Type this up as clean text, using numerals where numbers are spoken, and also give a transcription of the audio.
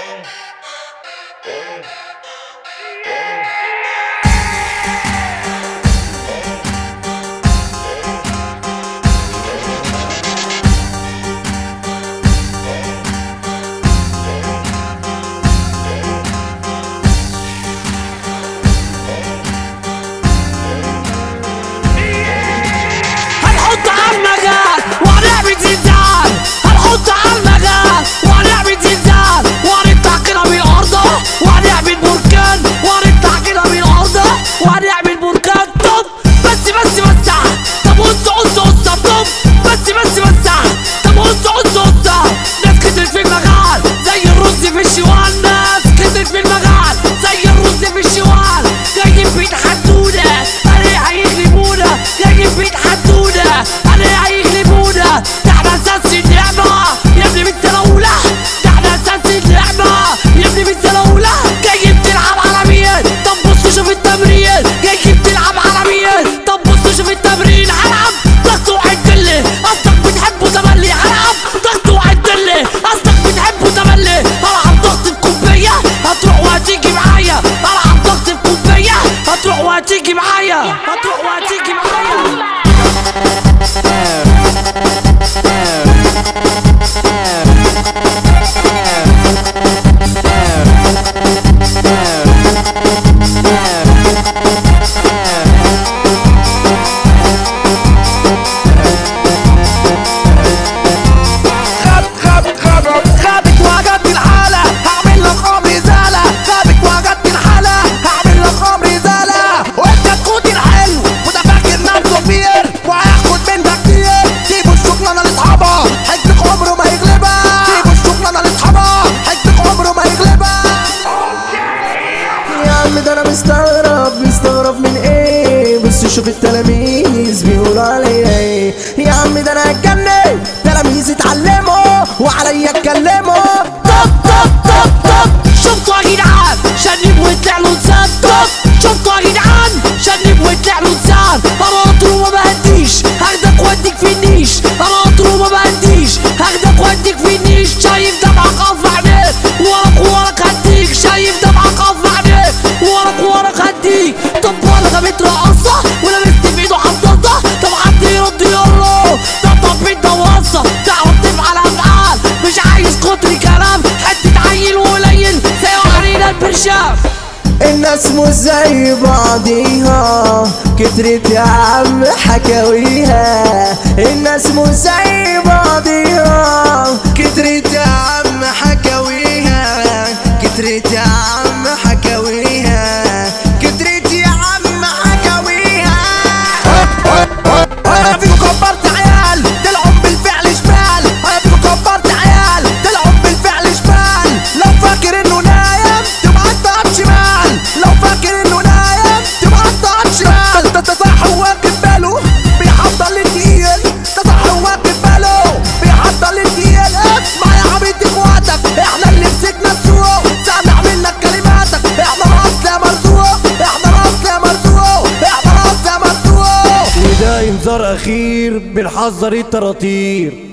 وهتيجي معايا، هتروح وهتيجي معايا. مستغرب من ايه؟ بس شوف التلاميذ بيقولوا عليا ايه. يا عم ده انا هتجنن، تلاميذ اتعلموا وعليا اتكلموا. طب طب طب طب شفتوا يا جدعان شنب وطلع له لسان. طب شفتوا يا جدعان شنب وطلع له لسان. انا قطر وما بهديش هاخدك واديك في النيش. انا قطر وما بهديش هاخدك واديك في النيش. شايف دمعك قف عينيك وراك هديك. شايف دمعك قف عينيك وراك هديك. طب ولا بترقصة ولا بنت بايده حطاطة. طب حد يرد يقوله طب انت وصة تعرف تفعل افعال. مش عايز كتر كلام حتة عيل وقليل سايقوا علينا البرشام. الناس مش زي بعضيها كترت يا عم حكاويها. الناس مش زي بعضيها كترت يا عم حكاويها. كترت يا عم حكاويها. كترت يا عم حكاويها. انا فيكم كبرت عيال طلعوا بالفعل شمال. انا فيكم كبرت عيال طلعوا بالفعل شمال. لو فاكر انه نايم تبقى انت شمال. لو فاكر انه نايم تبقى انت شمال. ده صح واخد باله بيحضر للتقيل. ده صح واخد باله بيحضر للتقيل. اسمع يا عبيد اخواتك احنا اللي مسكنا السوق. سامع منك كلماتك احنا الاصل يا مرزوق. احنا الاصل يا مرزوق. احنا الاصل يا مرزوق. وده انذار اخير بنحذر الطراطير.